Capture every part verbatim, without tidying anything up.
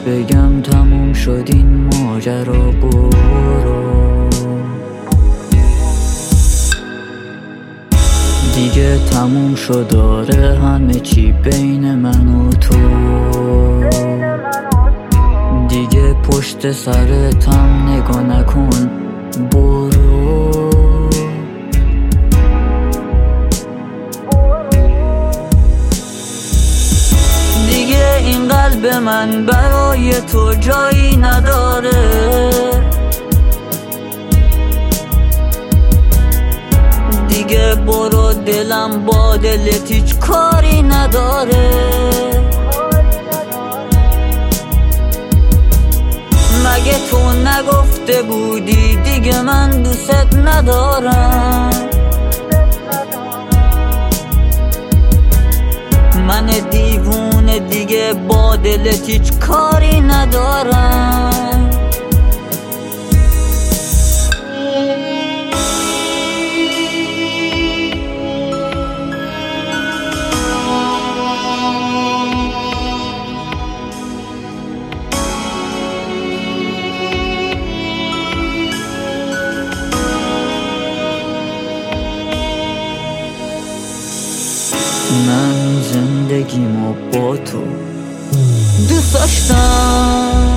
بگم تموم شد این ماجرا، برو دیگه تموم شد، داره همه چی بین من و تو. دیگه پشت سرتم نگاه نکن، برو. دیگه این قلب من برای تو جایی نداره، دیگه برو، دلم با دلت هیچ کاری نداره. مگه تو نگفته بودی دیگه من دوست ندارم؟ من دیوونه دیگه با دلت هیچ کاری ندارم. من زندگیمو با تو دوست داشتم،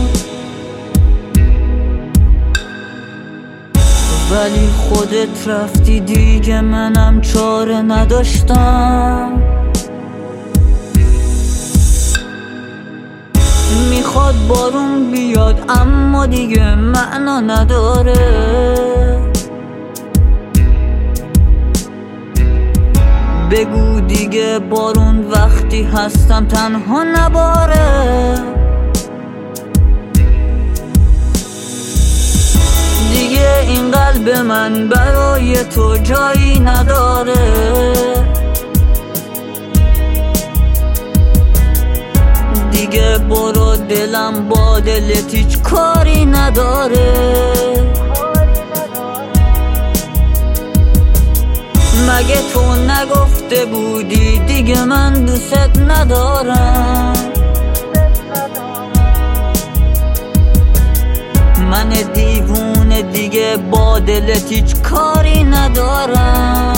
ولی خودت رفتی دیگه منم چاره نداشتم. میخواد بارون بیاد اما دیگه معنا نداره. بگو دیگه بارون وقتی هستم تنها نباره. دیگه این قلب من برای تو جایی نداره، دیگه برو، دلم با دلت هیچ کاری نداره. مگه تو نگفته بودی دیگه من دوست ندارم؟ من دیوونه دیگه با دلت هیچ کاری ندارم.